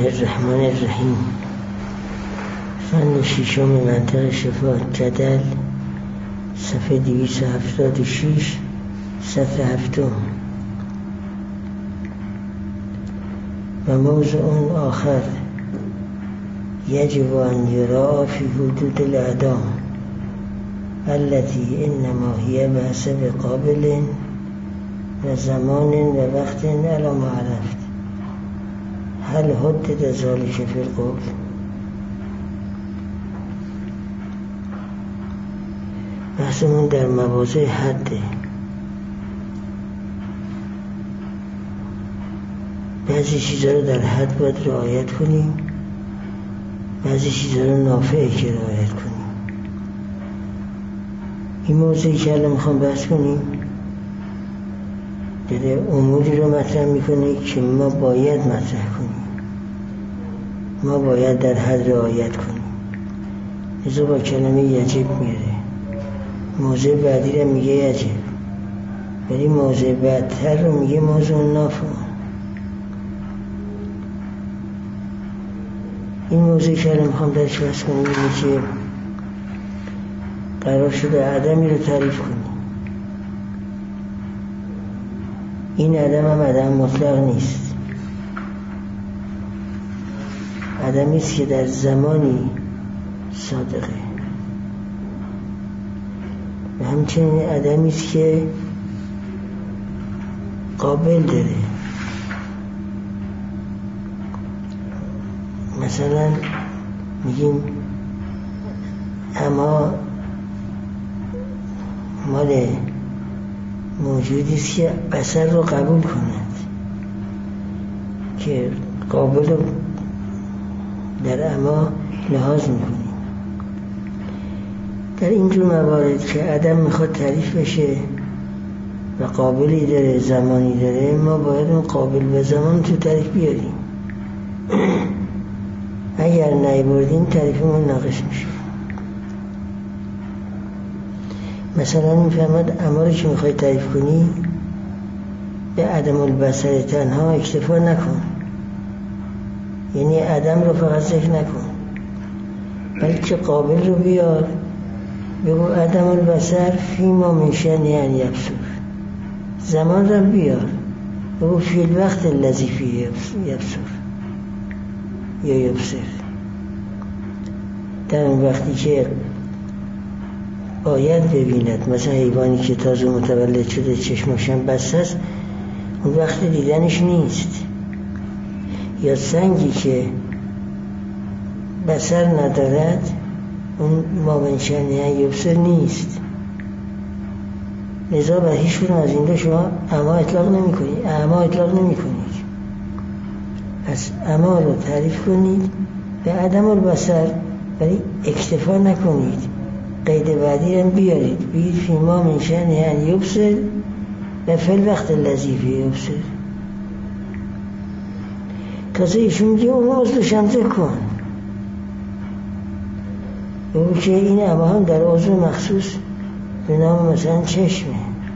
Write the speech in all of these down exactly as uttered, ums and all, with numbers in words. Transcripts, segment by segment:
الله الرحمن الرحیم. فن ششم منطق شفا جدل، صفحه دویست و هفتاد و شش، صفحه هفتم. و موضوع آخر یجب ان یراعی فی حدود الاعدام التي انما هي بحسب قابل و زمان و وقت علی ما عرفت. هل حدد ذلك فی القول؟ بحثمون در مواضع حده. بعضی چیزا رو در حد باید رعایت کنیم، بعضی چیزا رو نافعه که رعایت کنیم. این موضوعی که الان میخوام بحث کنیم داره اموری رو مطرح میکنه که ما باید مطرح کنیم، ما باید در حد رعایت کنیم. ازا با کلمه یجب میاره. موضوع بعدی رو میگه یجب، ولی موضوع بعدتر رو میگه موضوع نافع. این موضوعی که الان میخوام درش بحث کنیم اینه که قرار شده عدمی رو تعریف کنیم. این عدم هم عدم مطلق نیست، عدمی است که در زمانی صادقه و همچنین عدمی است که قابل داره. مثلا میگیم اما مال موجودی است که بصر رو قبول کند، که قابل رو در اما لحاظ میکنیم. در اینجور موارد که عدم میخواد تعریف بشه و قابلی داره، زمانی داره، ما باید اون قابل به زمان تو تعریف بیاریم. اگر نیاوردیم تعریفمون ناقص میشه. مثلا میفهمد اما رو که میخوای تعریف کنی به عدم البصر تنها اکتفا نکن، یعنی عدم رو فقط ذکر نکن، بلکه قابل رو بیار. بگو عدم البصر فیما من شأنه ان یبصر. زمان رو بیار، بگو فی الوقت الذی فیه یبصر یا یبصر. در اون وقتی که باید ببیند، مثلا حیوانی که تازه متولد شده چشمشم بسته است، اون وقت دیدنش نیست. یا سنگی که بصر ندارد، اون ما من شأنه یبصر نیست. لذا بر هیچ کدوم از این دو شما اما اطلاق نمی کنید، اما اطلاق نمی کنید. از اما رو تعریف کنید به عدم البصر، ولی اکتفا نکنید، قید بعدی هم بیارید. بگید فی ما من شأنه ان یبصر و فی الوقت الذی فیه یبصر. تازه ایشون میگه اون عضوش هم ذکر کن، بگو که این اما هم در عضو مخصوص به نام مثلا چشمه.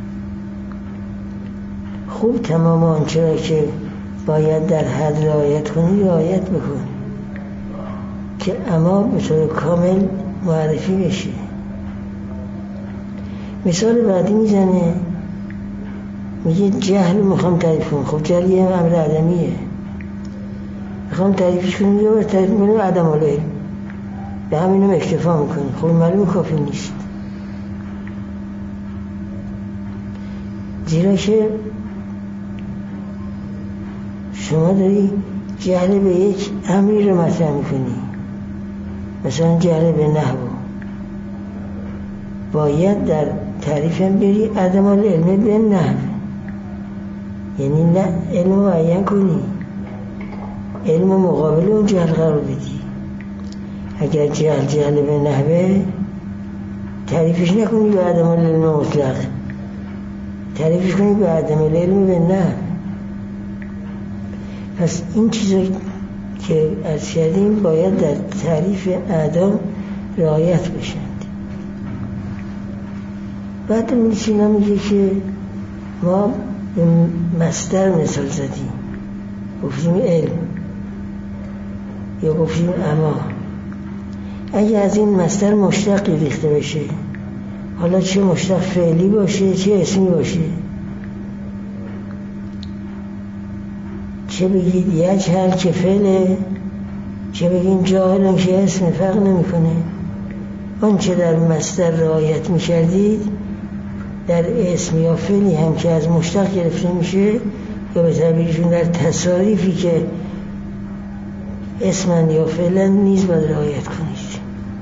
خوب تمام آنچه را که باید در حد رعایت کنی رعایت بکن که اما به طور کامل معرفی بشه. مثال بعدی میزنه، میگه جهل میخوام تعریف کنم. خب جهل یه امر عدمیه، میخوام تعریفش کنم، یا تعریف کنم عدم العلم، به همینم اکتفا میکنی. خب معلوم کافی نیست، زیرا که شما داری جهل به یک امری رو مطرح میکنی. مثلا جهل به نحو، باید در تعریف هم بری عدم العلم به نحو، یعنی نه علم معین کنی، علم مقابل اون جهل قرار بدی. اگر جهل جهل به نحوه، تعریفش نکنی به عدم العلم مطلق، تعریفش کنی به عدم العلم به نحو. پس این چیزا که از کردیم باید در تعریف اعدام رعایت بشند. بعد می‌چینا میگه که ما به مصدر مثال زدیم، گفتیم علم. یا گفتیم اما. اگه از این مصدر مشتقی ریخته بشه، حالا چه مشتق فعلی باشه چه اسمی باشه، چه بگید یجهل که فعله، چه بگیم جاهلن که اسم، فرق نمیکنه. آن چه در مصدر رعایت میکردید در اسم یا فعلی هم که از مشتق گرفته میشه یا به تعبیرشون در تصاریفی که اسمن یا فعلا نیز باید رعایت کنید.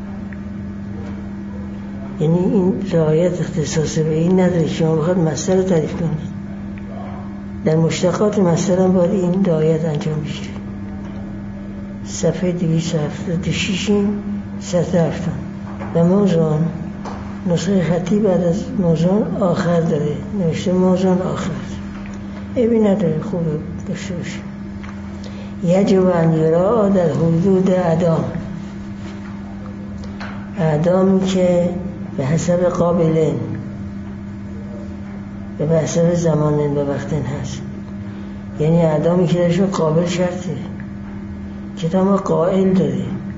یعنی این رعایت اختصاص به این نداره که شما بخواد مصدر رو تعریف کنید، در مشتقات مصدر هم باید این رعایت انجام بشه. صفحه دویست و هفتاد و شش سطح هفتم. و موضوعان نسخه خطی بعد از موضوعان آخر داره، نوشته موضوعان آخر، ایبی نداره، خوبه داشته باشه. یجب ان یرا در حدود اعدام، اعدامی که به حسب قابلن و به حسب زمانن و وقتن هست، یعنی اعدامی که درشون قابل شرطه، کتاب ما قائل داره.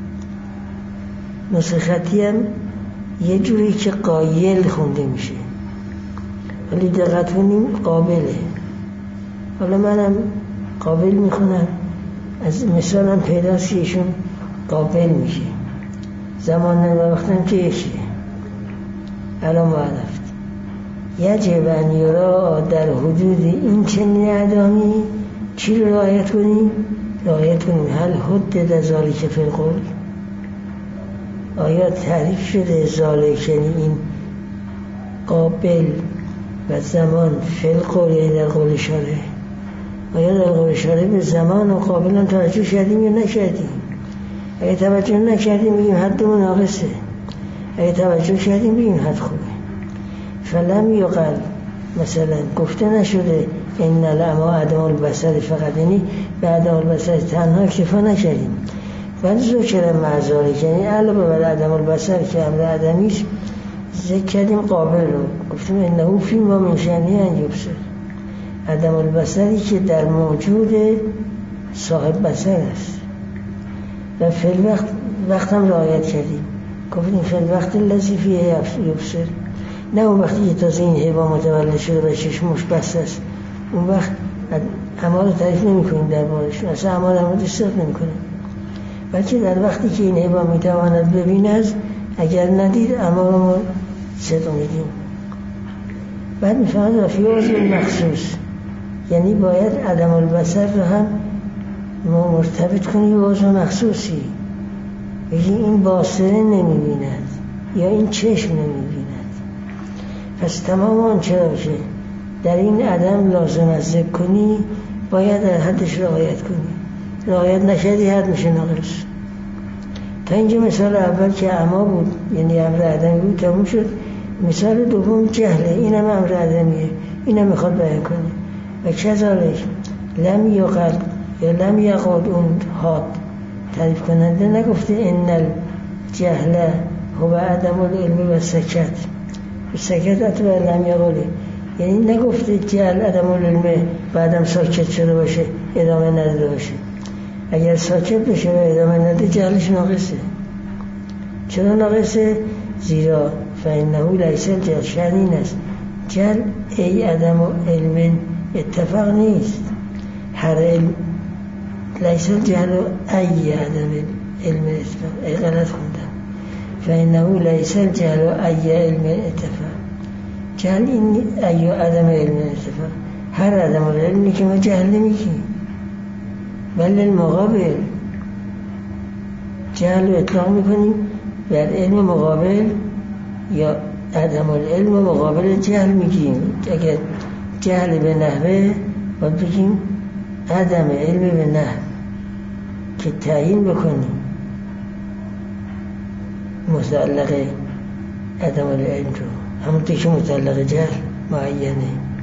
نسخه خطی هم یه جوری که قایل خونده میشه، ولی دقت کنیم قابله. حالا منم قابل میخونم، از مثال هم پیداست که ایشون قابل میشه، زمان و وقتم که یکیه. الان ما رفت یجب ان یرا در حدود این چنین اعدامی چی رو رعایت کنیم؟ رعایت کنیم هل حد در ذالک فی القول، آیا تعریف شده ذالک یعنی این قابل و زمان فی القول یعنی در قول شارع، آیا در قول شارع به زمان و قابل هم توجه کردیم یا نکردیم؟ اگه توجه نکردیم بگیم حدمون ناقصه، اگه توجه کردیم بگیم حد خوبه. فلم یقل، مثلا گفته نشده این العما عدم البصر فقط، یعنی به عدم البصر تنها اکتفا نکردیم، بل ذکر مع ذالک یعنی علاوه بر عدم البصر که امر عدمیست ذکر کردیم قابل رو، گفتیم انه فی ما من شأنه ان یبصر، عدم البصری که در موجود صاحب بصر است. و فی الوقت وقت هم رعایت کردیم، گفتیم فی الوقت الذی فیه یبصر، نه اون وقتی که تازه این حیوان متولد شده و چشمش بسته است، اون وقت اما رو تعریف نمی کنیم در بارشون، اصلا اما رو هم صرف نمی کنیم، بلکه در وقتی که این حیوان می تواند ببیند، اگر ندید اما رو ما صدق میدیم. بعد می فهمد رفیع عضو مخصوص، یعنی باید عدم البصر رو هم مرتبط کنی به عضو مخصوصی، بگی این باصره نمی بیند یا این چشم نمی بیند. پس تمام آن چرا که در این عدم لازم از ذکر کنی باید در حدش رعایت کنی، رعایت نشدی حد میشه ناقص. تا اینجا مثال اول که اما بود یعنی امر عدمی بود تموم شد. مثال دوم جهله، اینم امر عدمیه، اینم میخواد بیان کنه. و کذالک لم یقل یا لم یقل اون حاد تعریف کننده نگفته ان الجهل هو عدم العلم و سکت، سکت اتبع لم یقله، یعنی نگفته جهل عدم العلم بعدم ساکت شده باشه ادامه نداده باشه. اگر ساکت بشه و ادامه نده جهلش ناقصه. چرا ناقصه؟ زیرا فانه لیس الجهل، شأن این است جهل ای عدم علم اتفاق نیست، هر علم لیس الجهل ای عدم علم اتفاق، ای غلط خوندم، فانه لیس الجهل ای علم اتفاق، جهل این ای عدم علم اتفاق، هر عدم علمی که ما جهل نمیگیم، بل المقابل جهل رو اطلاق میکنیم بر علم مقابل یا عدم العلم مقابل جهل میگیم. اگر جهل به نحوه باید بگیم عدم علم به نحو که تعیین بکنیم متعلق عدم العلم رو، همونطور که متعلق جهل معینه.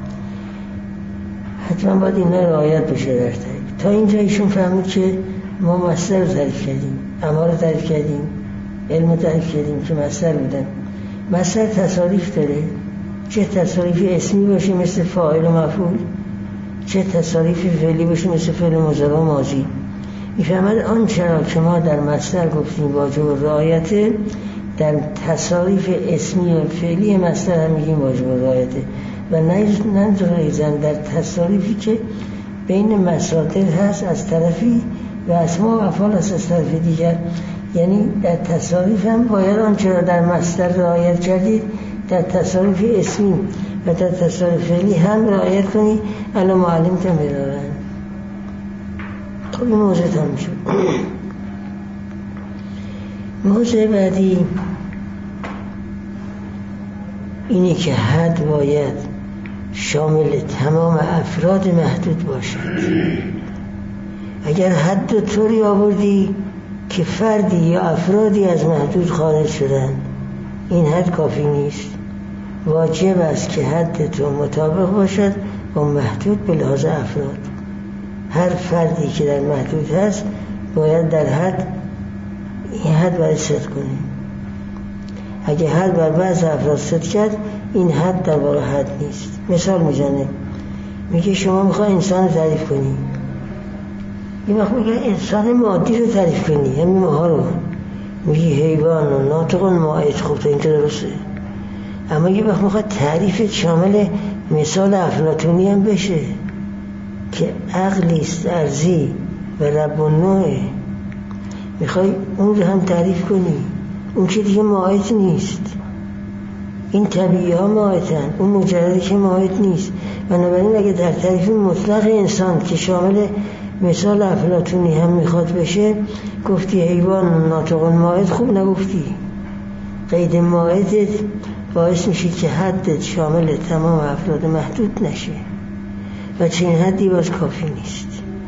حتما باید این رعایت بشه در تعریف. تا اینجا ایشون فهمید که ما مصدر رو تعریف کردیم، اما رو تعریف کردیم، علم رو تعریف کردیم که مصدر بودن. مصدر تصاریف داره، چه تصاریف اسمی باشه مثل فاعل و مفعول، چه تصاریف فعلی باشه مثل فعل مضارع و ماضی. میفهمد آن چرا که ما در مصدر گفتیم واجب رعایته، در تصاریف اسمی و فعلی مصدر هم میگیم واجب رعایته و ننظر ایزن در تصاریفی که بین مصادر هست از طرفی و اسما و افعال هست از طرف دیگر. یعنی در تصاریف هم باید آنچه را در مصدر رعایت کردید در تصاریف اسمی و در تصاریف فعلی هم رعایت کنید. الان معلم تم بدارن. خب این موضوع تمام شد. موضوع بعدی اینی که حد باید شامل تمام افراد محدود باشد. اگر حد طوری آوردی که فردی یا افرادی از محدود خارج شدن، این حد کافی نیست. واجب است که حد تو مطابق باشد با محدود به لحاظ افراد. هر فردی که در محدود هست باید در حد این حد باید صدق کنیم. اگه حد بر بعض افراد صدق کرد، این حد در واقع حد نیست. مثال میزنه، میگه شما میخوای انسان رو تعریف کنی، یه وقت میگه انسان مادی رو تعریف کنی، همین ماها رو میگی حیوان و ناطق و مائد. خب تا اینجا درسته، اما یه وقت میخواد تعریف شامل مثال افلاطونی هم بشه که عقلیست ارضی و رب النوعه، میخوای اون رو هم تعریف کنی. اون که دیگه مائد نیست، این طبیعی ها مائدن، اون مجردی که مائد نیست. بنابراین اگه در تعریف مطلق انسان که شامل مثال افلاطونی هم میخواد بشه، گفتی حیوان و ناطق مائد، خوب نگفتی. قید مائدت باعث میشه که حدت شامل تمام افراد محدود نشه و چنین حدی باز کافی نیست.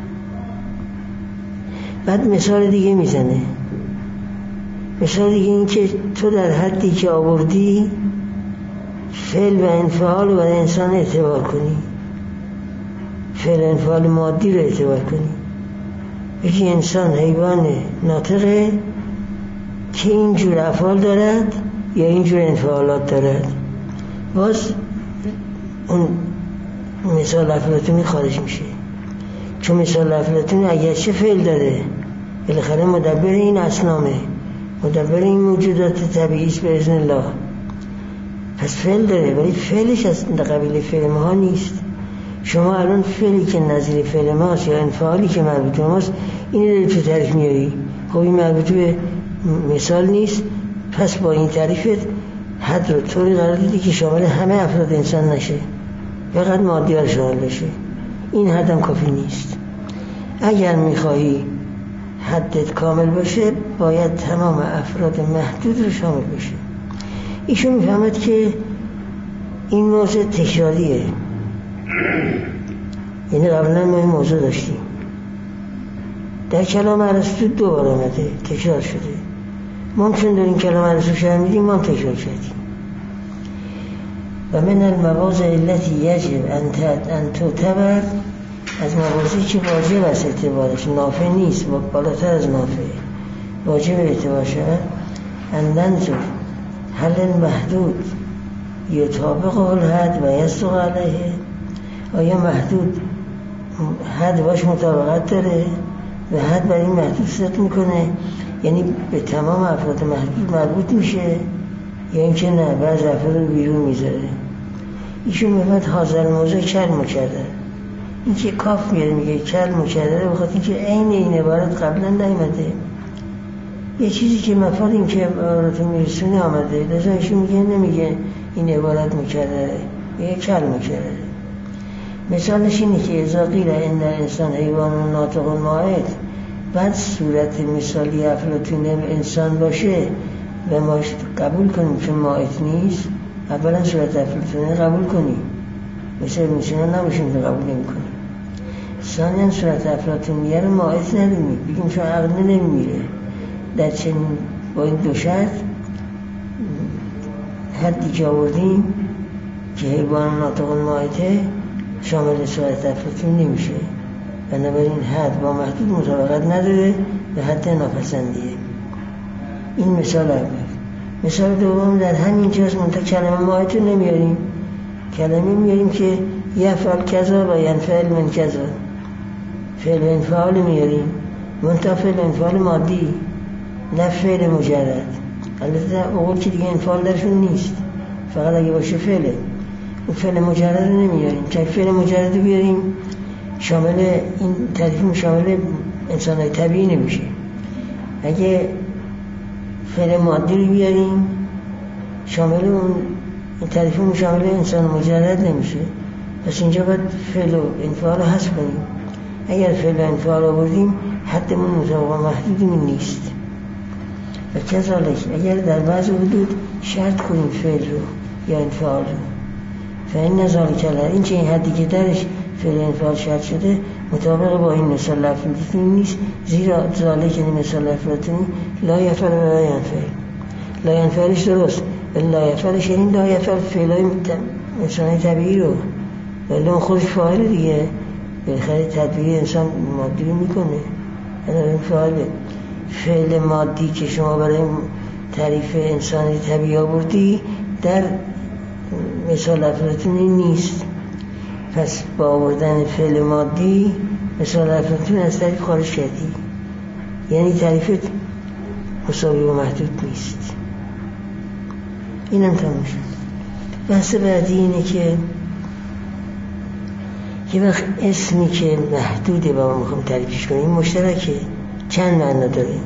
بعد مثال دیگه میزنه. مثال دیگه این که تو در حدی که آوردی فعل و انفعال و انسان اعتبار کنی، فعل انفعال مادی رو اعتبار کنی. یکی انسان حیوان ناطقه که اینجور افعال دارد یا اینجور انفعالات دارد، باز اون مثال افلاطونی خارج میشه. چون مثال افلاطونی اگرچه فعل داره، بالاخره مدبر این اصنامه، مدبر این موجودات طبیعی است به اذن الله، پس فعل داره، ولی فعلش از قبیل فعل ما نیست. شما الان فعلی که نظیر فعل ماست یا انفعالی که مربوط به ماست، این رو تو تعریف میاری. خب این مربوط به مثال نیست، پس با این تعریفت حد رو طوری قرار دیدی که شامل همه افراد انسان نشه، فقط مادی ها شامل بشه. این حد هم کافی نیست. اگر میخواهی حدت کامل باشه، باید تمام افراد محدود رو شامل بشه. ایشون میفهمد که این موضوع تکراریه، یعنی قبلا ما این موضوع داشتیم، در کلام ارسطو دو بار آمده، تکرار شده. ممکن داریم کلام ارسطو شرح میدیم، ما هم تکرار کردیم. و من المواضع التي یجب ان تعتبر، از مواضعی که واجب است اعتبارش، نافع نیست، بالاتر از نافع واجب اعتبار شود، ان ننظر هل المحدود یطابق الحد و یصدق علیه، آیا محدود حد باش مطابقت داره و حد بر این محدود صدق میکنه، یعنی به تمام افراد محدود مربوط میشه، یا اینکه نه بعض افراد رو بیرون میذاره. ایشون میفهمد حاضر موضوع کل مکرر، این که کاف میاره میگه کل مکرره، بخاطر اینکه عین این عبارت قبلا نیامده، یه چیزی که مفاد این که عبارتو میرسونه آمده، لذا ایشون میگه نمیگه این عبارت مکرره، میگه کل مکرره. مثالش اینه که اذا قیل ان انسان حیوان و ناطق مائد، بعد صورت مثالی افلاطونی به انسان باشه و ما قبول کنیم چون مائد نیست، اولا صورت افلاطونی قبول کنیم، مثل میشنان نباشیم که قبول نمی کنیم. ثانیا صورت افلاطونی رو مائد ندونیم، بگیم چون عقل نمیره. در چنین با این دو شرط حدی که آوردیم که حیوان ناطق مائده شامل صورت افلاطونی نمیشه، بنابراین حد با محدود مطابقت نداره و حد ناپسندیه. این مثال اول. مثال دوم در همین جاست، منتها کلمه مائد رو نمیاریم، کلمه میاریم که یفعل کذا و ینفعل من کذا، فعل و انفعال میاریم منتها فعل انفعال مادی، نه فعل مجرد. البته اوقات که دیگه انفعال درشون نیست، فقط اگه باشه فعله. اون فعل مجرد رو نمیاریم، چون فعل مجرد رو بیاریم شامل این تعریف شامل انسان‌های طبیعی نمیشه. اگه فعل مادی رو بیاریم شامل اون تعریف شامل انسان مجرد نمیشه. پس اینجا باید فعل و انفعال رو حذف کنیم. اگر فعل و انفعال رو آوردیم حدمون مطابق محدودی نیست. و کذالک اگر در بعض حدود شرط کنیم فعل رو یا انفعال رو، فإن ذلک کلر، این چه این حدی که درش فعل انفعال شرط شده مطابق با این مثال لفظی نیست، زیرا ذالک یعنی مثال لفظی لا یفعل و لا ینفعل. لا ینفعلش درست، ولی لا یفعلش یعنی لا یفعل فعلای انسانی طبیعی رو، ولی اون خودش فاعل دیگه، بالاخره تدبیر انسان مادی رو میکنه. این فعاله. فعل مادی که شما برای تعریف انسانی طبیعی آوردی در مثال افلاطون نیست. پس با آوردن فعل مادی مثال افلاطون از تعریف خارج کردی، یعنی تعریفت مساوی و محدود نیست. اینم تموم شد. بحث بعدی اینه که یه وقت اسمی که محدوده با ما میخوام تعریفش کنیم مشترکه، چند معنا داره.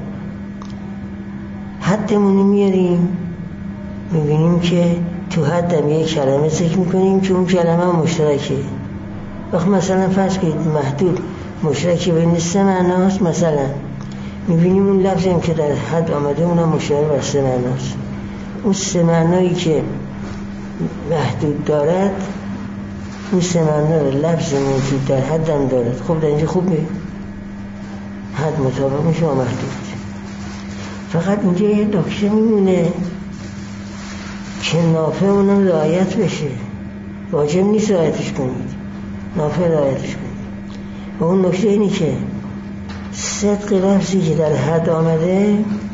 حدمونی میاریم میبینیم که تو حدم یک کلمه ذکر میکنیم که اون کلمه مشترکه. وقت مثلا فرض کنید محدود مشترکی بین سه معناست، مثلا میبینیم اون لفظی هم که در حد آمده اونم مشترک بر سه معناست. اون سه معنایی که محدود دارد اون سه معنا رو لفظ موجود در حد هم دارد. خب در اینجا خوبه، حد مطابق میشه و محدود. فقط اینجا یه نکته میمونه که نافع اونم رعایت بشه. واجب نیست رعایتش کنید، نافع رعایتش کنید. و اون نکته اینی که صدق لفظی که در حد آمده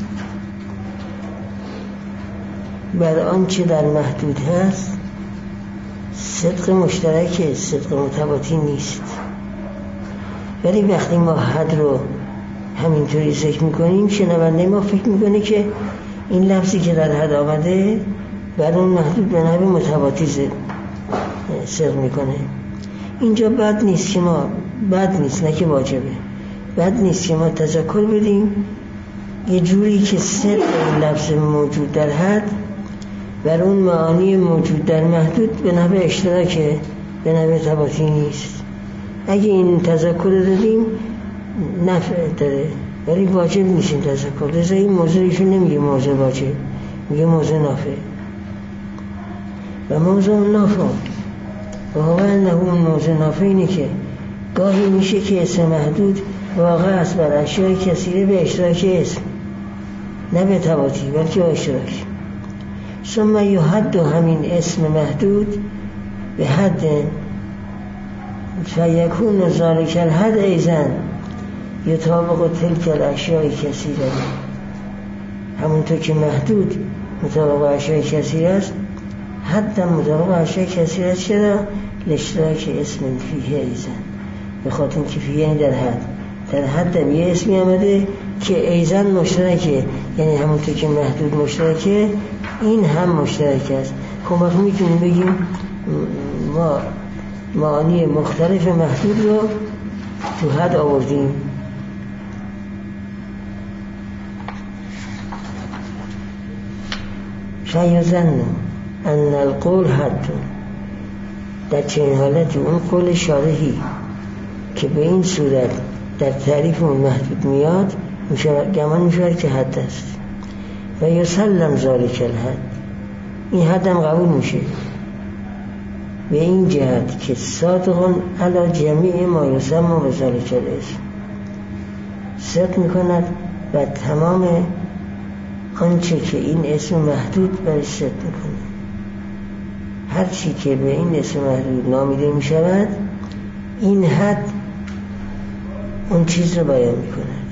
بر آنچه در محدود هست صدق مشترکه، صدق متباطی نیست. ولی وقتی ما حد رو همینطوری ذکر میکنیم شنونده ما فکر میکنه که این لفظی که در حد آمده بر اون محدود به نحو متباطی صدق میکنه. اینجا بد نیست که ما بد نیست نه که واجبه، بد نیست که ما تذکر بدیم یه جوری که صدق این لفظ موجود در حد بر اون معانی موجود در محدود به نحو اشتراکه، به نحو تباطی نیست. اگه این تذکر دادیم نفع داره، ولی واجب نیست این تذکر. لذا این موضوع ایشون نمیگه موضوع واجب، میگه موضوع نافع. و موضوع نافع واقعا نبود موضوع نافع اینه که گاهی میشه که اسم محدود واقع است بر اشیاء کثیره به اشتراک اسم، نه به تباطی بلکه به اشتراک. ثم یحد همین اسم محدود به حد فیکون ذالک الحد ایضا یطابق تلک الاشیاء کثیره. همونطور که محدود مطابق اشیاء کثیره است، حد مطابق اشیاء کثیره است. چرا؟ لاشتراک اسم فیه ایضا، به خاطر اینکه فیه یعنی در حد، در حد هم یه اسمی آمده که ایضا مشترکه، یعنی همونطور که محدود مشترکه این هم مشترک است. خب ما میتونیم بگیم ما معانی مختلف محدود رو تو حد آوردیم. فیظن ان القول حد، در چنین حالتی اون قول شارحی که به این صورت در تعریف اون محدود میاد گمان میشود که حد است. و یسلم ذالک الحد، این حد هم قبول میشه به این جهت که صادقون علی جمیع ما یسمى بذالک الاسم، صدق میکند و تمام آنچه که این اسم محدود برش صدق میکنه. هر چی که به این اسم محدود نامیده میشود این حد اون چیز رو بیان میکند.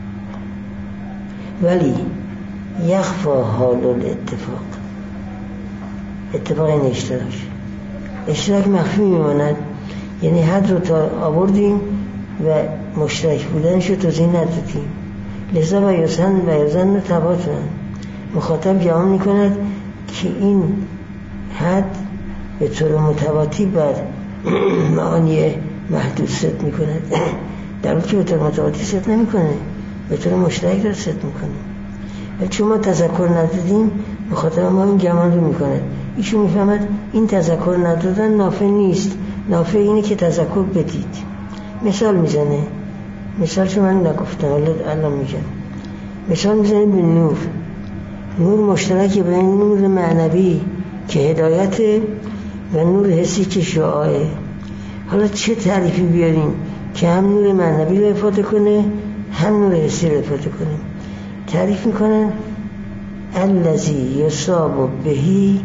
ولی یخفا حال الاتفاق، اتفاق این اشتراک اشتراک مخفی میماند. یعنی حد رو تا آوردیم و مشترک بودنشو توضیح ندادیم. لذا بیازن بیازن تباتن مخاطب جواب میکند که این حد به طور متواتی بر معانی محدود ست میکند، در حالی که به طور متواتی ست نمیکنه، به طور مشترک داره ست میکنه. ولی چون ما تذکر ندادیم مخاطب ما این گمان رو میکنه. ایشون میفهمد این تذکر ندادن نافع نیست، نافع اینه که تذکر بدید. مثال میزنه، مثال چون من نگفتم حالا الان میگم. مثال میزنه به نور. نور مشترک بین نور معنوی که هدایته و نور حسی که شعاعه. حالا چه تعریفی بیاریم که هم نور معنوی رو افاده کنه هم نور حسی رو افاده کنه؟ تعریف میکنن الذی یصاب بهی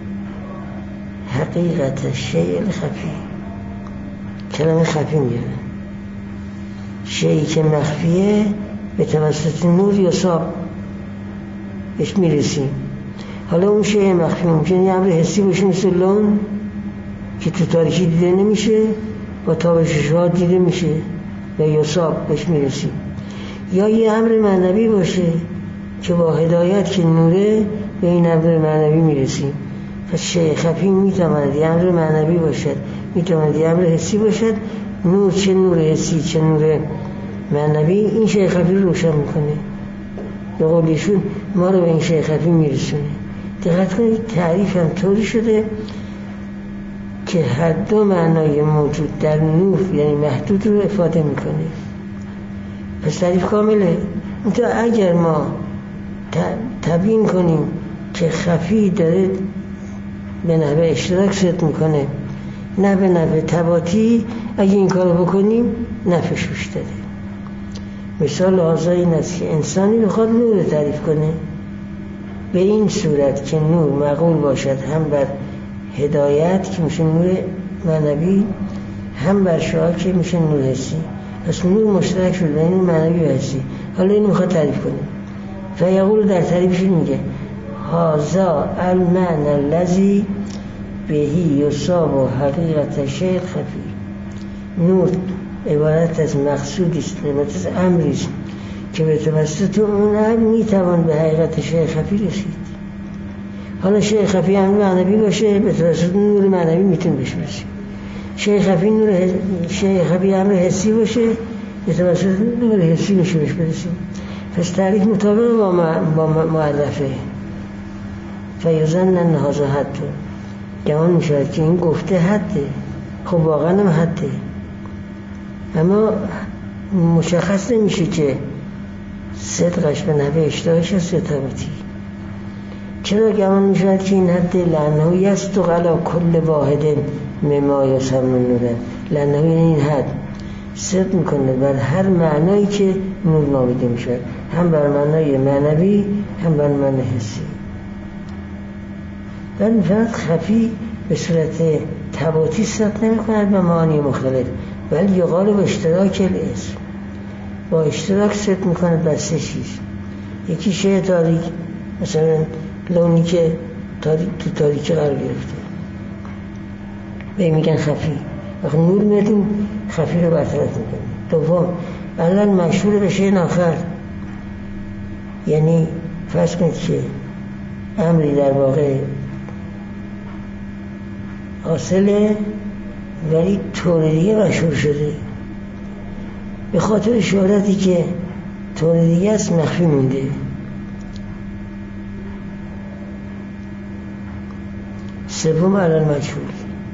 حقیقت الشیء الخفی. کلمه خفی میاره، شیئی که مخفیه به توسط نور یصاب بهش میرسیم. حالا اون شیء مخفی ممکنه یه امر حسی باشه مثل لون که تو تاریکی دیده نمیشه، با تابش شهاد دیده میشه و یصاب بهش میرسیم. یا یه امر معنوی باشه که با هدایت که نوره به این امر معنوی میرسیم. پس شیء خفی میتواند یه امر معنوی باشد، میتواند یه امر حسی باشد. نور چه نور حسی چه نور معنوی این شیء خفی رو روشن میکنه، به قولیشون ما رو به این شیء خفی میرسونه. دقت کنید تعریف هم طوری شده که هر دو معنای موجود در نور یعنی محدود رو افاده میکنه. پس تعریف کامله. منتها اگر ما تبیین کنیم که خفی داره به نحوه اشتراک ست میکنه نه به نحوه تباطی، اگه این کارو بکنیم نفعش بیشتره. مثال حاضر این است که انسانی بخواد نور تعریف کنه به این صورت که نور معقول باشد هم بر هدایت که میشه نور معنوی، هم بر شعاع که میشه نور حسی. پس نور مشترک شد بین معنوی و حسی. حالا اینو میخواد تعریف کنه، فیقول در تعریفش میگه هذا المعنى الذي بهی یصاب حقیقت الشیء الخفی. نور عبارت از مقصودی است، عبارت از امری است که به توسط اون امر میتوان به حقیقت شیء خفی رسید. حالا شیء خفی امر معنوی باشه به توسط نور معنوی میتونه بهش برسیم. شیء خفی نور شیء خفی امر حسی باشه به توسط نور حسی میشه بهش برسیم. پس تعریف مطابق با با معرفه. فیظن ان هذا حد، گمان میشه که این گفته حده. خب واقعا هم حده، اما مشخص نمیشه که صدقش به نحوه اشتراکش است یا تباطی. چرا گمان میشه که این حد لانه یصدق علی کل واحد مما یسمى نورا؟ لانه این حد صدق میکنه بر هر معنایی که نور نامیده میشه، هم بر معنای معنوی هم بر معنای حسی. در فقط خفی به صورت تباطی صدق نمیکند به معانی مختلف، ولی یقال با اشتراک الاسم، با اشتراک صدق میکند بر سه چیز. یکی شیء تاریک، مثلا لونی که تاریک تو تاریکی قرار گرفته به میگن خفی، وقتی نور میدیم خفی رو برطرف میکنه. دوم الان مشهور به شیء آخر، یعنی فرض کنید که امری در واقع حاصله ولی طور دیگه مشهور شده، به خاطر شهرتی که طور دیگه است مخفی مونده. سوم الان مجهول،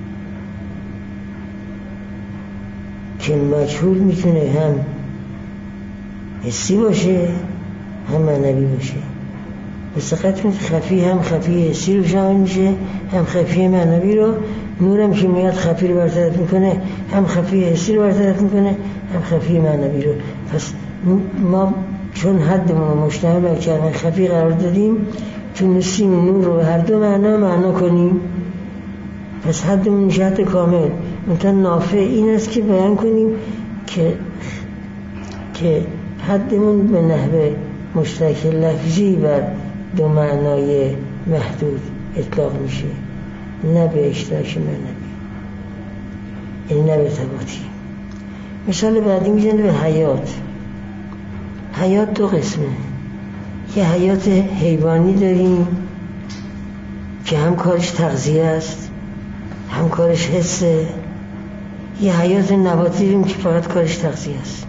که مجهول میتونه هم حسی باشه هم معنوی باشه. مثل قطع خفی هم خفی حسی رو شامل میشه هم خفی معنوی رو. نورم که میاد خفی رو برطرف میکنه هم خفی حسی رو برطرف میکنه هم خفی معنوی رو. پس ما چون حدمون رو مشتمل بر کلمه خفی قرار دادیم تونستیم نور رو هر دو معنا معنا کنیم، پس حدمون میشه حد کامل. منتها نافع این است که بیان کنیم که که حدمون به نحوه مشترک لفظی بر دو معنای محدود اطلاق میشه، نه به اشتراک معنوی، یعنی نه به تباطی. مثال بعدی میزنه به حیات. حیات دو قسمه، یه حیات حیوانی داریم که هم کارش تغذیه است هم کارش حسه، یه حیات نباتی داریم که فقط کارش تغذیه است.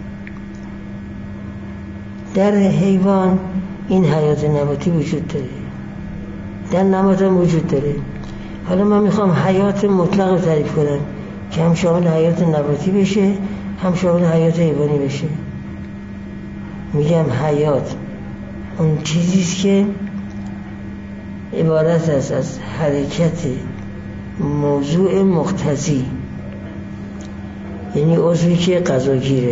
در حیوان این حیات نباتی وجود داره، در نبات هم وجود داره. حالا من میخوام حیات مطلق رو تعریف کنم که هم شامل حیات نباتی بشه هم شامل حیات حیوانی بشه. میگم حیات اون چیزیست که عبارت است از حرکت موضوع مقتضی، یعنی عضوی که غذاگیره.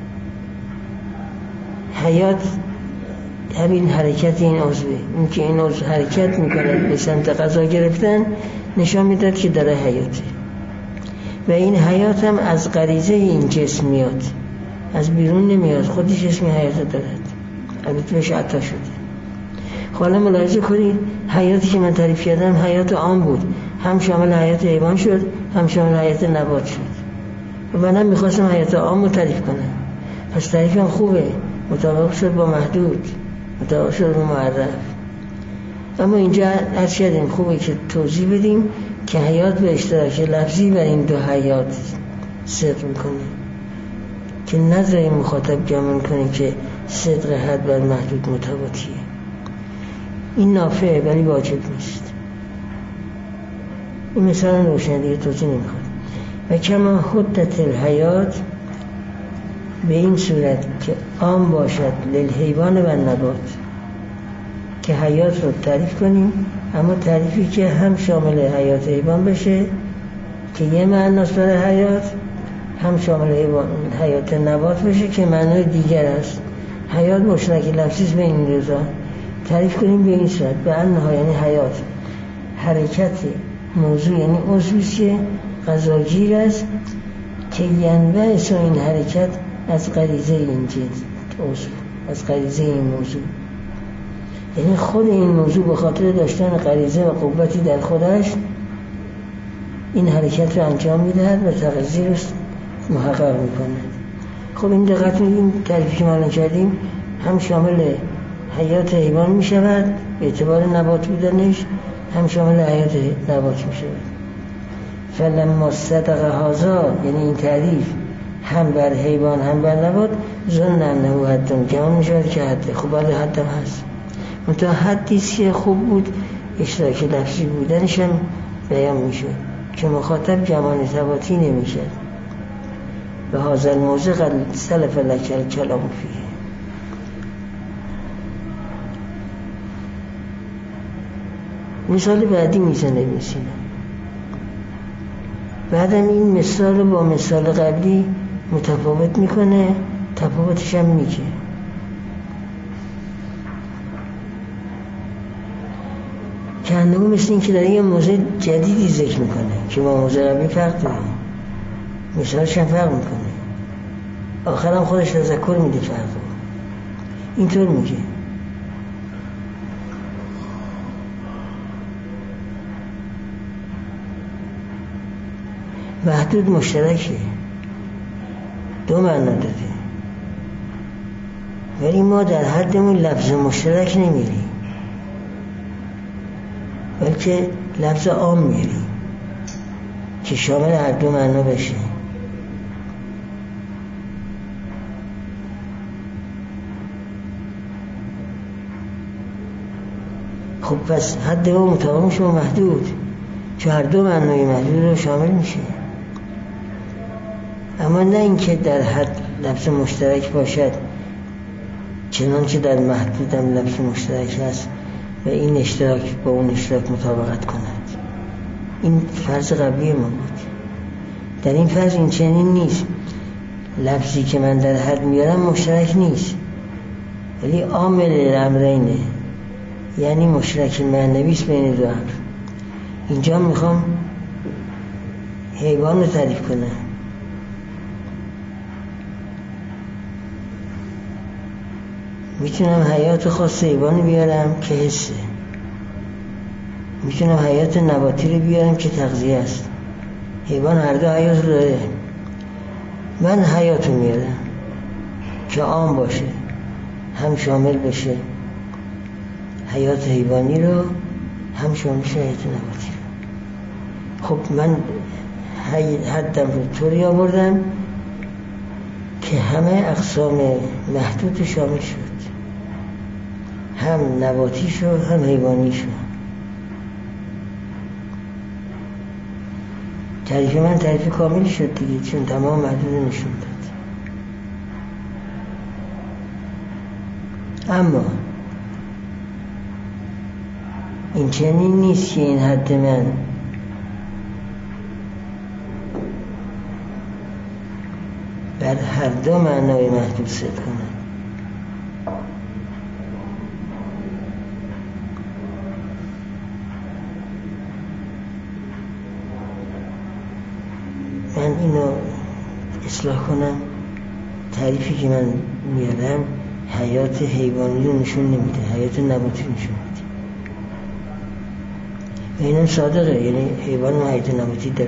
حیات همین حرکت این عضوه، این که این عضو حرکت میکنه به سمت غذا گرفتن نشان میداد که داره حیاته. و این حیات هم از غریزه این جسم میاد، از بیرون نمیاد، خودش اسم حیات دارد، البته بهش عطا شده. حالا ملاحظه کنید حیاتی که من تعریف کردم حیات عام بود، هم شامل حیات حیوان شد هم شامل حیات نبات شد. و منم میخواستم حیات عام رو تعریف کنم، پس تعریفم خوبه، مطابق شد با محدود، مطابق شد با معرف. اما اینجا عرض کردیم خوبه که توضیح بدیم که حیات به اشتراک لفظی بر این دو حیات صدق میکنه، که نظر مخاطب گمان کنه که صدق حد بر محدود متواتیه. این نافعه ولی واجب نیست. این مثلا روشن دیگه توضیح نمیخواد. و کما حدت الحیات، به این صورت که عام باشد للحیوان و نبات، که حیات رو تعریف کنیم اما تعریفی که هم شامل حیات حیوان بشه که یه معناست برای حیات، هم شامل حیات نبات بشه که معنای دیگر است. حیات مشترک لفظی بین این دوتا تعریف کنیم به این صورت، به انها یعنی حیات حرکت موضوع، یعنی عضویست که غذاگیر است که ینبعث این حرکت از غریزه این جنس عضو، از غریزه این موضوع، یعنی خود این موضوع به خاطر داشتن غریزه و قوتی در خودش این حرکت رو انجام میدهد و تغذیه رو محقق میکنه. خب این دقت این تعریفی که ما کردیم هم شامل حیات حیوان میشود به اعتبار نبات بودنش، هم شامل حیات نبات میشود. فلما صدق هذا، یعنی این تعریف هم بر حیوان هم بر نبات، ظن انه حد گمان میشود که حد. خب بله حد هم هست، منتها حدیست که خوب بود اشتراک لفظی بودنش هم بیان میشود که مخاطب گمان ثباتی نمیشد. به هذا الموضع قد سلف لك الكلام فيه. مثال بعدی میزنه میسینه. بعدم این مثال با مثال قبلی متفاوت میکنه، تفاوتش هم میگه. که اندامو مثل این که داره یه موضوع جدیدی ذکر میکنه که با موضوع قبلی فرق داره، مثالش هم فرق میکنه، آخرم خودش تذکر میده فرق داره. اینطور میگه محدود مشترکه، دو معنا داده، ولی ما در حدمون لفظ مشترک نمیریم بلکه لفظ عام میریم که شامل هر دو معنا بشه. خب پس حد ما مطابق میشه با محدود، چون هر دو معنای محدود رو شامل میشه. اما نه اینکه در حد لفظ مشترک باشد چنانچه در محدود هم لفظ مشترک هست و این اشتراک با اون اشتراک مطابقت کند. این فرض قبلی ما بود. در این فرض این چنین نیست. لفظی که من در حد میارم مشترک نیست ولی عامل الامرینه، یعنی مشترک معنویست بین دو امر. اینجا میخوام حیوان رو تعریف کنم. میتونم حیات خاص حیوان بیارم که حسه، میتونم حیات نباتی رو بیارم که تغذیه است. حیوان هر دو حیات رو داره، من حیاتو میارم که عام باشه، هم شامل بشه حیات حیوانی رو، هم شامل بشه حیات نباتی رو. خب من حدم رو طوری آوردم که همه اقسام محدود شامل شد، هم نباتی شد هم حیوانی شد. تعریف من تعریف کامل شد دیگه، چون تمام محدود نشون داد. اما این چنین نیست که این حد من بر هر دو معنای محدود صدق کنم. من اینو اصلاح کنم. تعریفی که من میارم حیات حیوانی رو نشون نمیده، حیات نباتی نشون میده. و اینم صادقه، یعنی حیوان و حیات نباتی داره.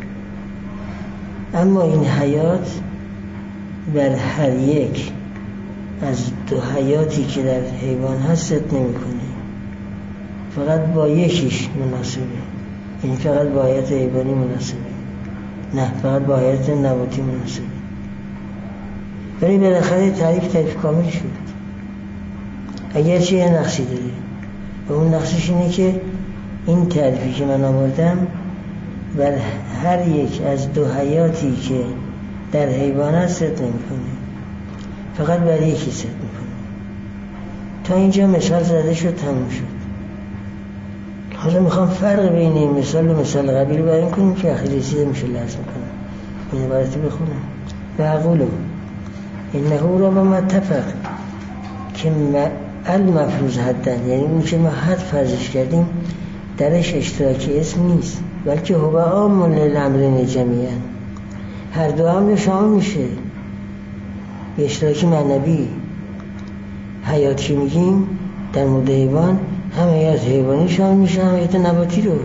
اما این حیات بر هر یک از دو حیاتی که در حیوان هست صدق نمیکنه، فقط با یکیش مناسبه، یعنی فقط با حیات حیوانی مناسبه، نه فقط با حیات نباتی مناسبه. ولی بالاخره تعریف تعریف کامل شد، اگرچه یه نقصی داره و اون نقصش اینه که این تعریفی که من آوردم بر هر یک از دو حیاتی که در حیوان هست صدق نمیکنه، فقط بر یکی صدق میکنه. تا اینجا مثال زده شد، تموم شد. حالا میخوام فرق بین این مثال و مثال قبلی رو بیان کنیم که اخیر رسیده میشه لازم کنم. این عبارتی بخونم: و اقولو انه را با متفق که المفروض حدن، یعنی اون که ما حد فرضش کردیم درش اشتراکی اسم نیست، بلکه هو عام للامرین جمیعا، هر دو امر شامل میشه به اشتراکی معنوی. حیات که میگیم در مورد حیوان، هم حیات حیوانی شامل میشه هم حیات نباتی رو.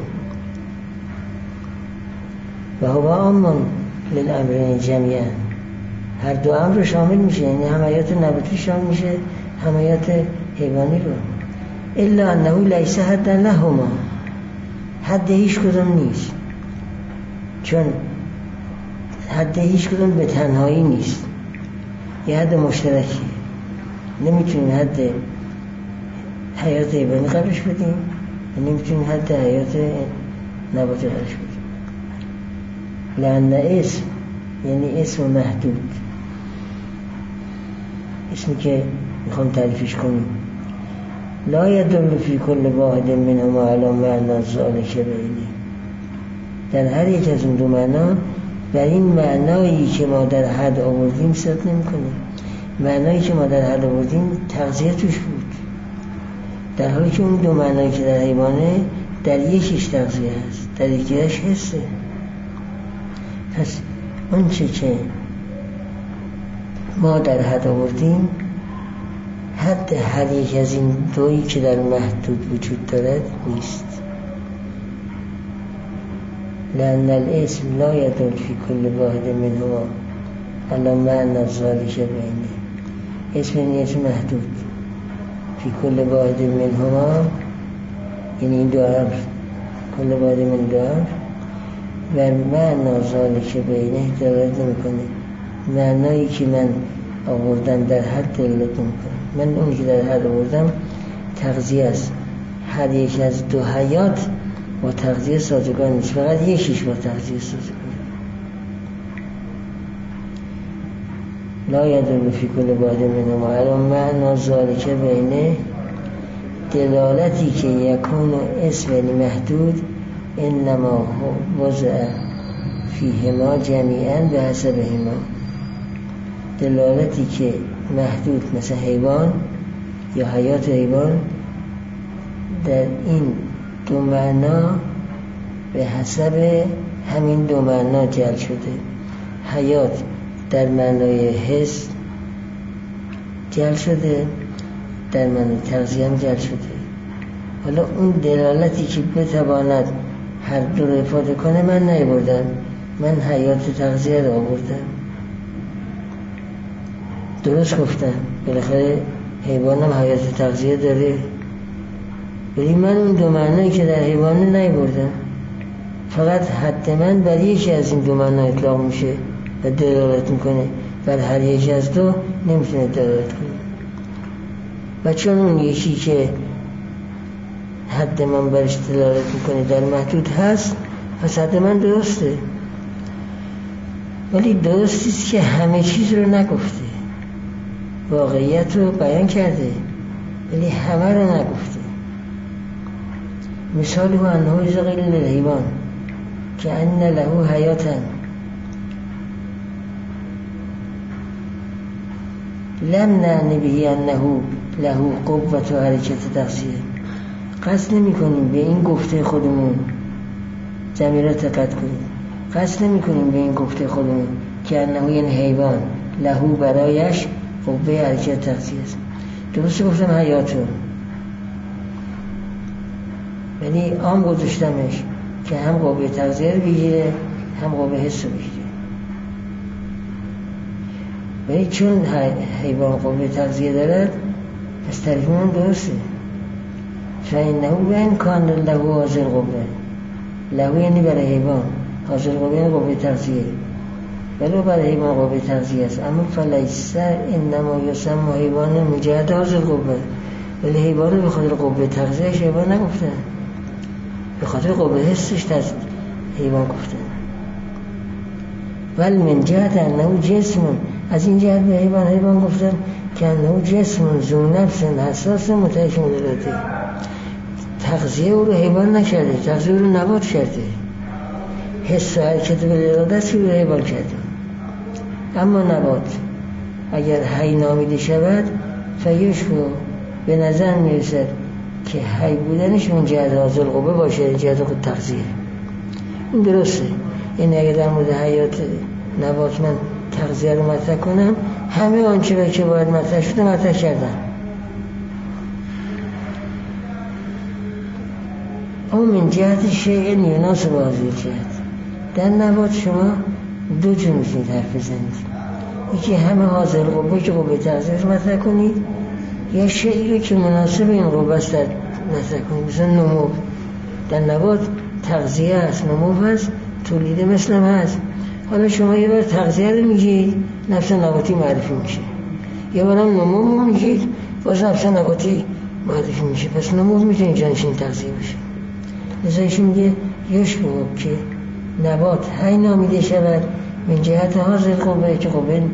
و هو عام للامرین جمیعا، هر دو امر شامل میشه، یعنی هم حیات نباتی شامل میشه هم حیات حیوانی رو. الا انه لیس حد لهما، حد هیچ کدوم نیست، چون حد هیچ کدوم به تنهایی نیست، یه حد مشترکی. نمیتونیم حد حیات حیوانی قبلش بدیم و نمیتونیم حد حیات نباتی قبلش بدیم. لأن اسم، یعنی اسم محدود، اسمی که میخوام تعریفش کنیم، لا یدل فی کل واحد منهما علی معنی ذالک بینه، در هر یک از اون دو معنا بر این معنایی که ما در حد آوردیم صدق نمی‌کنه. معنایی که ما در حد آوردیم تغذیه توش بود، در حالی که اون دو معنایی که در حیوانه در یکیش تغذیه هست، در یکیش حسه. پس اون چه که ما در حد آوردیم حد هر یک از این دویی که در محدود وجود دارد نیست. لأن الاسم لا يدل في كل واحد منهما على معنى ذلك بینه. اسم این اسم محدود فی کل واحد منهما، یعنی این دو امر، کل واحد من دو امر، و معنی ذلك بینه دلالت نمیکنه. معنایی که من آوردم در حد دلالت نمیکنه. من اون که در حد آوردم تغذیه است، هر یک از دو حیات با تغذیه سازگار نیست، فقط یکیش با تغذیه سازگار. لا یدل فی کل واحد منهما علی معنی ذلک بینه، دلالتی که یکون اسم محدود انما وضع فیهما جمیعا به حسبهما، دلالتی که محدود مثل حیوان یا حیات حیوان در این دو معنا به حسب همین دو معنا جعل شده. حیات در معنای حس جعل شده، در معنای تغذیه هم جعل شده. حالا اون دلالتی که بتواند هر دو رو افاده کنه من نیاوردم، من حیات تغذیه رو آوردم. درست گفتن، بالاخره حیوان هم حیات تغذیه داره، ولی من اون دو معنایی که در حیوان نیاوردم، فقط حد من بر یکی از این دو معنا اطلاق میشه و دلالت میکنه، بر هر یکی از دو نمیتونه دلالت کنه. و چون اون یکی که حد من برش دلالت میکنه در محدود هست، پس حد من درسته. ولی درستیست که همه چیز رو نگفته، واقعیت رو بیان کرده ولی همه رو نگفته. مثال هو انه یزغل للحیوان که ان له حیاتن لم نعنی به انه له قوت و حرکت تغذیه. قصد نمی کنیم به این گفته خودمون ضمیرت قطع کنیم، قصد نمی کنیم به این گفته خودمون که انه یعنی حیوان له برایش قوه حرکت تغذیه است. درست گفتم حیات رو، ولی عام گذاشتمش که هم قوه تغذیه رو بگیره هم قوه حس رو بگیره. ولی چون حیوان قوه تغذیه دارد، پس تعریف من درسته. فإنه بین کان له حاضر قوه، له یعنی برای حیوان، حاضر قوه یعنی قوه تغذیه، ولو برای حیوان قوه تغذیه است، اما فلیس انما یسمى حیوان من جهت حاضر قوه. ولی حیوان رو به خاطر قوه تغذیهش حیوان نگفتن، به خاطر قوه حسش حیوان گفتن. ولی من جهت انه جسم، از این جهت به حیوان حیوان گفتن که انه جسم ذو نفس حساس متعش مدلاته. تغذیه او رو حیوان نکرده، تغذیه او رو نبات کرده، حس و حرکت به ارادت رو حیوان کرده. اما نبات اگر حی نامیده شود فیشکو به نظر میرسد که حی بودنش من جهت حاصل قوه باشه، این جهت خود تغذیه. این درسته. این اگر در مورد حیات نبات من تغذیه رو مطرح کنم، همه آنچه که باید مطرح شده مطرح کردم. اما من جهت شیء یناسب حاضر جهت، در نبات شما دو جور میتونید حرف بزنید، یکی همه حاضر قوه که قوه تغذیه رو مطرح کنید، یا شیئی رو که مناسب این قوه است مطرح کنید. مثلا نمو در نبات تغذیه هست، نمو هست، تولیده مثل هم هست. حالا شما یه بار تغذیه رو میگید، نفس نباتی معرفی میشه، یه بار هم نمو میگید، باز نفس نباتی معرفی میشه. پس نمو میتونه جانشین تغذیه بشه. لذایش میگه یوش بگو که نبات حی نامیده شود من جهت حاضر قوه که قوه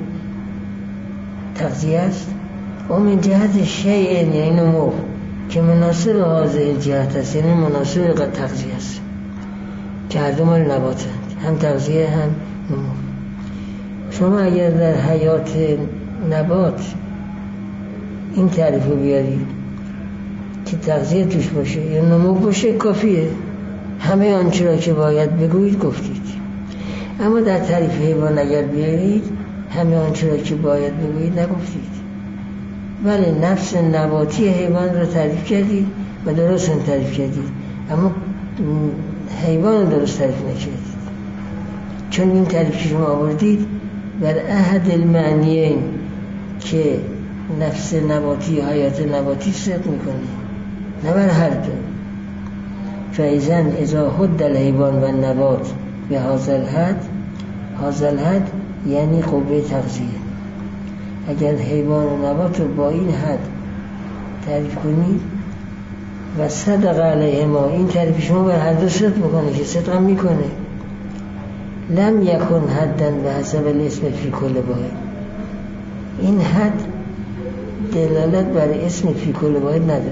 تغذیه است، و من جهت شیء یعنی نمو که مناسب حاضر جهت است، یعنی مناسب قد تغذیه است، که هر دو مال نبات هست، هم تغذیه هم نمو. شما اگر در حیات نبات این تعریف رو بیارید که تغذیه توش باشه یا نمو باشه، کافیه. همه آنچه را که باید بگویید گفتید. اما در تعریف حیوان اگر بیارید همه آنچه را که باید بگویید نگفتید. ولی نفس نباتی حیوان را تعریف کردید و درست هم تعریف کردید، اما حیوان را درست تعریف نکردید. چون این تعریف که شما آوردید بر احد المعنیین که نفس نباتی حیات نباتی صدق میکنه، نه بر هر دو. فایزن اذا حد الحیوان و نبات به هازل حد، هازل حد یعنی قوه تغذیه. اگر حیوان و نبات رو با این حد تعریف کنید و صدق علیه ما، این تعریف شما بر هر دو صدق میکنه که صدق هم میکنه. لم یکن حدن به حسب الاسم فی کل واحد، این حد دلالت بر اسم فی کل واحد نداره.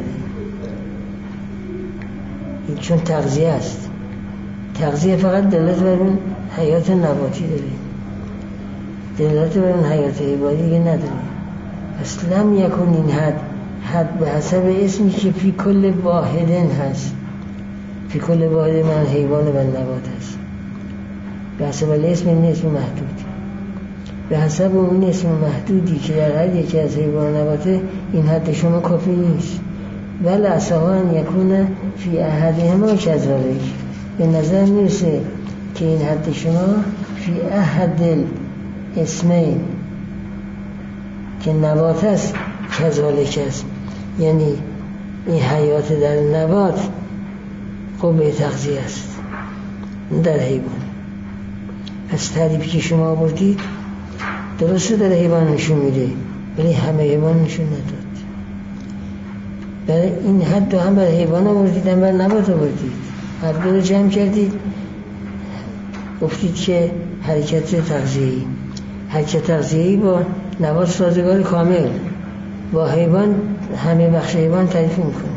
این چون تغذیه است، تغذیه فقط دلالت بر اون حیات نباتی داره، دلالت بر اون حیات حیوانی دیگه نداره. پس لم یکن این حد، حد به حسب اسمی که فی کل واحدن هست. فی کل واحد من حیوان و نبات هست، به حسب الاسم این اسم محدود، به حسب اون اسم محدودی که در هر یکی از حیوان و نباته، این حد شما کافی نیست. ولی اصحا ان یکونه فی احدهما کذالک، به نظر میرسه که این حد شما فی احد الاسمین که نبات است کذالک است، یعنی این حیات در نبات قوه تغذیه است در حیوان. از تعریفی که شما آوردید درسته در حیوان نشون میده، ولی همه حیوان نشون نداد. برای این حد دو هم برای حیوان آوردید هم برای نبات آوردید، هر دو رو جمع کردید، گفتید که حرکت تغذیه‌ای حرکت تغذیه‌ای با نبات سازگار کامل، با حیوان همه بخش حیوان تعریف میکنه.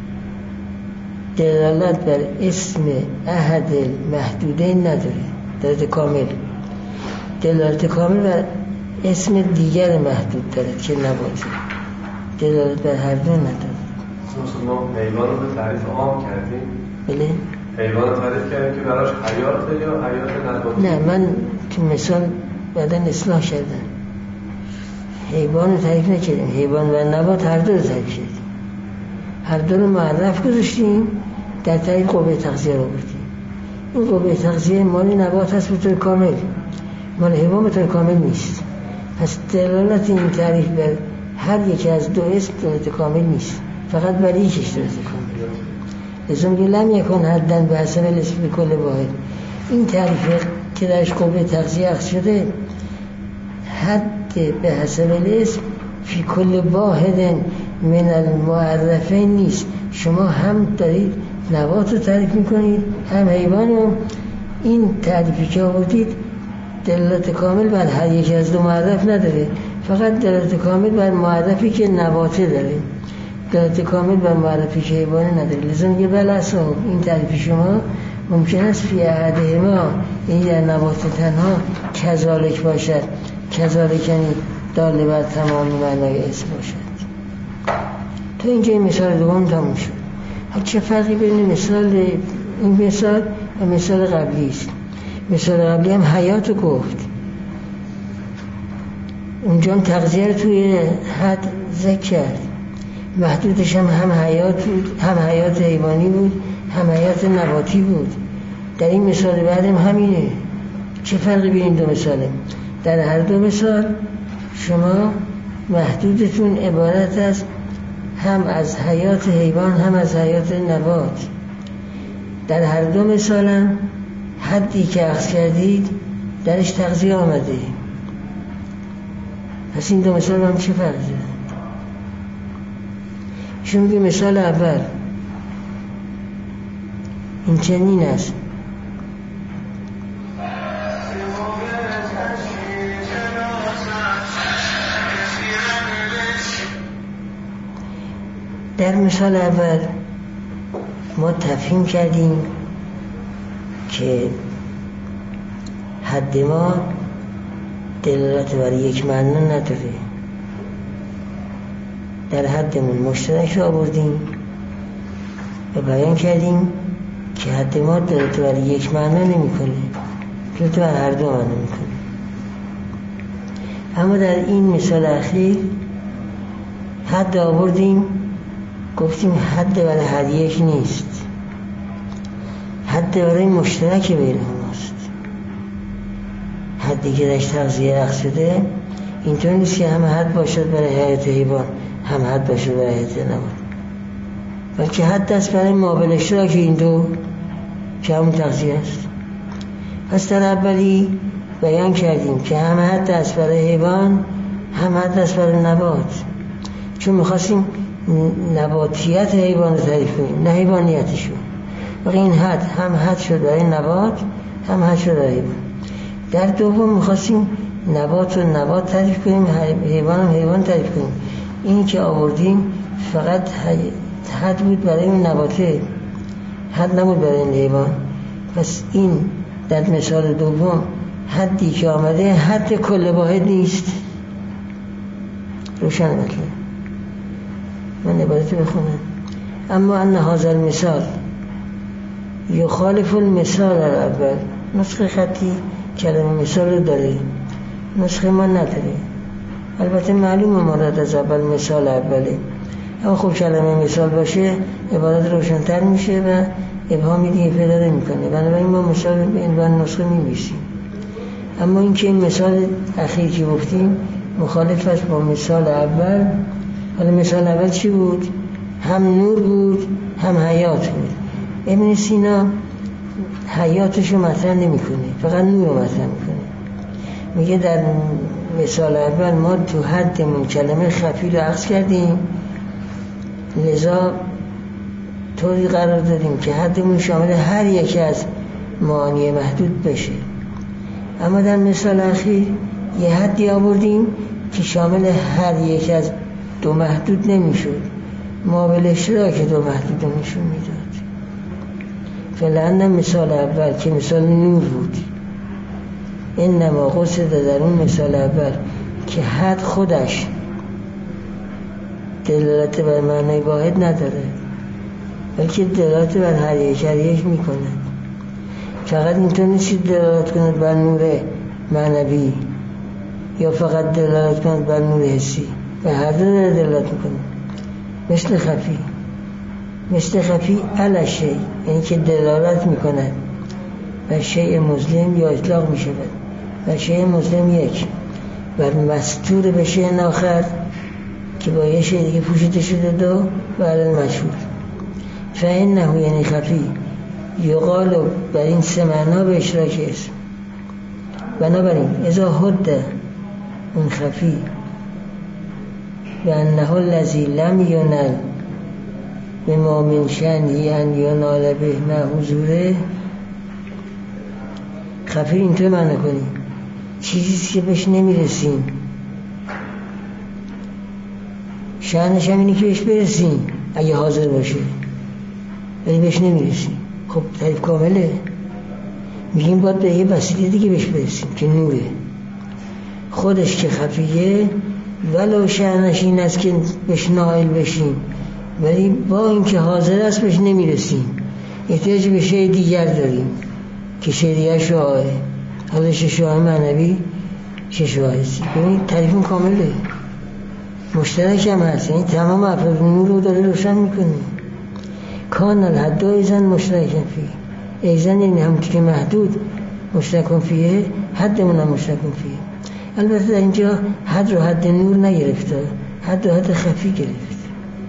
دلالت بر اسم احد محدودین نداره، دلالت کامل. دلالت کامل بر اسم دیگر محدود داره که نباته، دلالت بر هر دو نداره. ما حیوان رو به تعریف عام کردیم. بله؟ حیوان رو تعریف کردیم که براش حیاته یا حیات نباتی؟ نه، من تو مثال بعدن اصلاح کردم. حیوان رو تعریف نکردیم، حیوان و نبات هر دو رو تعریف کردیم، هر دو رو معرف گذاشتیم، در تعریف قوه تغذیه رو بردیم. این قوه تغذیه مال نبات هست به طور کامل، مال حیوان به طور کامل نیست. پس دلالت این تعریف بر هر یکی از دو اسم دلالت کامل نیست، فقط بر یکیش دلالت کامل. لذا میگه لم یکن حداً به حسب الاسم کل واحد. این تعریف که درش قوه تغذیه اخذ شده حد به حسب الاسم فی کل واحد من المعرفین نیست. شما هم دارید نبات رو تعریف میکنید هم حیوان رو. این تعریفی که آوردید دلالت کامل بر هر یکی از دو معرف نداره، فقط دلالت کامل بر معرفی که نباته داره، دلالت کامل بر معرفی که حیوانه نداره. لذا میگه بله اصلا این تعریفی شما ممکن است فی احدهما، این در نبات تنها کذالک باشد، کذالک یعنی داله بر تمام معنای اسم باشد. تا اینجا این مثال دوم تموم شد. چه فرقی بین مثال این مثال و مثال قبلی است؟ مثال قبلی هم حیات رو گفت، اونجا هم تغذیه رو توی حد ذکر کرد، محدودش هم هم حیات بود، هم حیات حیوانی بود، هم حیات نباتی بود. در این مثال بعدم همینه. چه فرقی بین این دو مثاله؟ در هر دو مثال شما محدودتون عبارت است هم از حیات حیوان هم از حیات نبات. در هر دو مثال هم حدی که اخذ کردید درش تغذیه آمده. پس این دو مثال هم چه فرقی داره؟ شما میگه مثال اول این چنین است: در مثال اول ما تفهیم کردیم که حد ما دلالت بر یک معنا نداره. در حدمون مشترک رو آوردیم و بیان کردیم که حد ما دلالت بر یک معنا نمی کنه، دلالت بر هر دو معنا می کنه. اما در این مثال اخیر حد آوردیم، گفتیم حد برای هر یک نیست، حد برای مشترک بین هماست. حدی که درش تغذیه اخذ شده اینطور نیست که هم حد باشد برای حیات حیوان هم حد باشد برای حیات نبات، بلکه حد است برای مابل اشتراک این دو که همون تغذیه است. پس در اولی بیان کردیم که هم حد است برای حیوان هم حد است برای نبات، چون میخواستیم نباتیت حیوان رو تعریف کنیم نه حیوانیتشون. ولی این حد هم حد شد برای نبات هم حد شد برای حیوان. در دوم میخواستیم نبات و نبات تعریف کنیم، حیوان و حیوان تعریف کنیم. این که آوردیم فقط حد بود برای اون نباته، حد نبود برای این حیوان. پس این در مثال دوم حدی که آمده حد کل واحد نیست. روشن مطلب. من عبارت بخونم: اما ان هذا المثال یخالف المثال الاول. نسخه خطی کلمه مثال رو داره، نسخه ما نداره. البته معلومه مراد از اول مثال اوله، اما خب کلمه مثال باشه عبارت روشن‌تر میشه و ابهامی دیگه پیدا نمی‌کنه. بنابراین ما مثال به عنوان نسخه می‌نویسیم. اما این که این مثال اخیر که گفتیم مخالف است با مثال اول. حالا مثال اول چی بود؟ هم نور بود هم حیات بود. ابن سینا حیاتشو مطرح نمی کنه، فقط نور رو مطرح میکنه. میگه در مثال اول ما تو حدمون کلمه خفی رو عکس کردیم، لذا طوری قرار دادیم که حدمون شامل هر یکی از معانی محدود بشه. اما در مثال اخیر یه حدی آوردیم که شامل هر یک از دو محدود نمیشد، مابل اشتراک دو محدود رو نشون میداد. فلان مثال اول که مثال نور بود، انما قصد در اون مثال اول که حد خودش دلالت بر معنی واحد نداره، بلکه دلالت بر هر یک هر یک میکنه. فقط اینطور نیست دلالت کند بر نور معنوی یا فقط دلالت کند بر نور حسی، و هر دو داره دلالت میکنه. مثل خفی، مثل خفی علی شیء، یعنی که دلالت میکند بر شیء مظلم یا اطلاق میشود بر شیء مظلم یک، بر مستور به شیء آخر که با یه شیء دیگه پوشیده شده دو، و علی المجهول. فانه یعنی خفی یقال بر این سه معنا به اشتراک اسم. بنابراین اذا حد اون خفی و انه الذی لم ینل بما من شأنه ان ینال به مع حضوره، خفی اینطور معنی کنیم چیزی که بهش نمیرسیم، شأنش هم اینه که بهش برسیم اگه حاضر باشه، ولی بهش نمیرسیم. خب تعریف کامله. میگیم باید به یه وسیله دیگه بهش برسیم که نوره. خودش که خفیه ولو شأنش این است که بهش نائل بشیم، ولی با اینکه حاضر است بهش نمیرسیم، احتیاج به شیء دیگر داریم که شیء دیگر شعاعه. حالا چه شعاع معنوی چه شعاع حسی. ببینید تعریف کامله، مشترک هم هست، یعنی تمام افراد نور رو داره روشن میکنه. کان الحد ایزن مشترکن فیه، ایزن یعنی همونطور که محدود مشترکن فیه، حدمون هم مشترکن فیه. البته در اینجا حد رو حد نور نگرفته، حد رو حد خفی گرفت.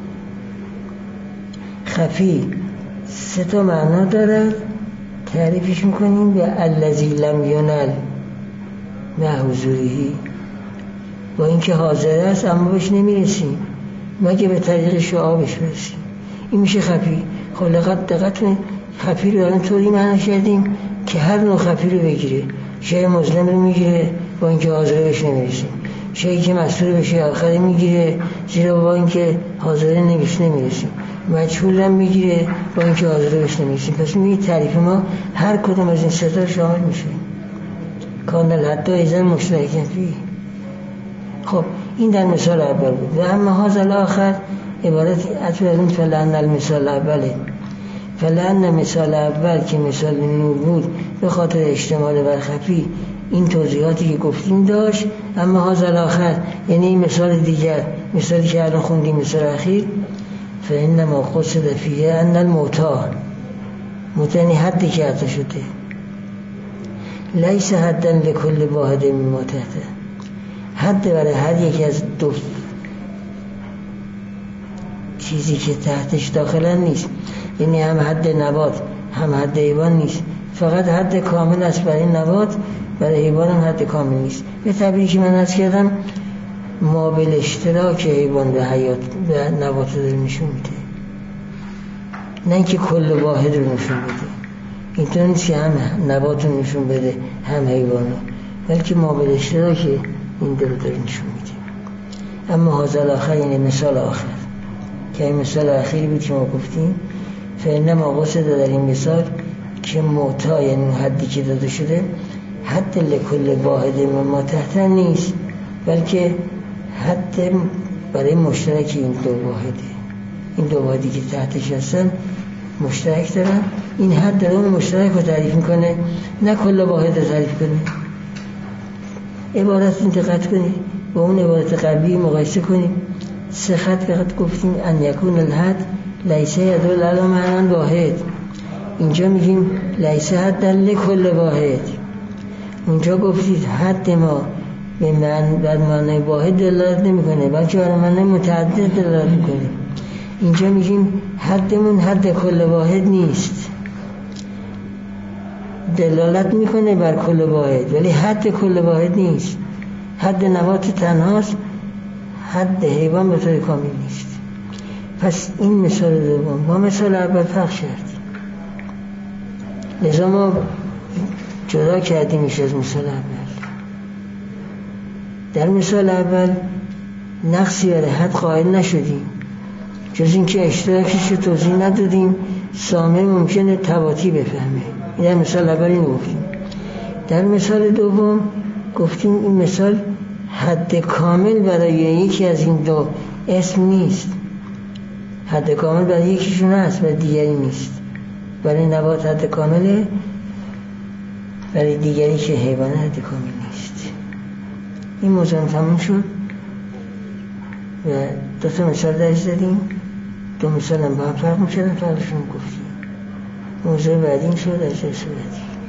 خفی سه تا معنا داره، تعریفش میکنیم به الذی لم ینل مع حضوره، با اینکه حاضر است اما بهش نمیرسیم مگه به طریق شعاع بهش برسیم. این میشه خفی. خب لقد دقت کنید خفی رو الان طوری معنی کردیم که هر نوع خفی رو بگیره. شیء مظلم رو میگیره با اینکه حاضر بهش نمیرسیم، شیئی که مستور بشه آخره میگیره زیرا با اینکه حاضر نمیش نمیرسیم، مجهول هم میگیره با اینکه حاضر بهش نمیرسیم. پس میگه تعریف ما هر کدوم از این سه تا شامل میشه. کان الحد ایزن مشترکن فیه. خب این در مثال اول بود. و اما هذا الاخر عبارت عطف از اون فلان المثال اوله. فلان مثال اول که مثال نور بود به خاطر اشتمال بر خفی این توضیحاتی که گفتیم داشت. اما هذا الاخر یعنی این مثال دیگر، مثالی که الان خوندیم مثال اخیر، فانما قصد فیه ان الموتا، موتا یعنی حدی که عطا شده، لیس حدا لکل واحد مما تحته، حد برای هر یک از دو چیزی که تحتش داخلا نیست. یعنی هم حد نبات هم حد حیوان نیست، فقط حد کامل است برای نبات، برای حیوان هم حد کامل نیست. به تعبیری که من عرض کردم مابل اشتراک حیوان به حیات به نبات رو نشون میده، نه اینکه کل واحد رو نشون بده. اینطور نیست که هم نبات رو نشون بده هم حیوان رو، بلکه مابل اشتراک این دو رو داره نشون میده. اما هذا الاخر یعنی مثال آخر که این مثال اخیری بود که ما گفتیم. فانما قصد در این مثال که موتا یعنی حدی که داده شده حد لکل واحد مما تحت نیست، بلکه حد برای مشترک این دو واحده. این دو واحدی که تحتش هستن مشترک دارن، این حد داره اون مشترک رو تعریف میکنه، نه کل واحد رو تعریف کنه. عبارت این دقت کنید با اون عبارت قبلی مقایسه کنید. سه خط فقط گفتیم ان یکون الحد لیس یدل علی معنی واحد، اینجا میگیم لیس حد لکل واحد. اونجا گفتید حد ما به من بر معنی واحد دلالت نمیکنه، بلکه بر معنی متعدد دلالت میکنه. اینجا میگیم حدمون حد کل واحد نیست، دلالت میکنه بر کل واحد ولی حد کل واحد نیست. حد نبات تنهاست، حد حیوان به طور کامل نیست. پس این مثال دوم با مثال اول فرق کرد، لذا ما جدا کردیمش از مثال اول. در مثال اول نقصی برای حد قائل نشدیم، جز اینکه اشتراکش رو توضیح ندادیم، سامع ممکنه تواتی بفهمه. این در مثال اول این گفتیم. در مثال دوم گفتیم این مثال حد کامل برای یکی از این دو اسم نیست، حد کامل برای یکیشون هست و دیگری نیست. برای نبات حد کامله، برای دیگری که حیوان حد کامل نیست. این موضوع تموم شد و دو تا مثال درش زدیم. دو مثال هم با هم فرق می‌کردن، فرقشون گفتیم. موضوع بعدی این شد از جلسه بعدی.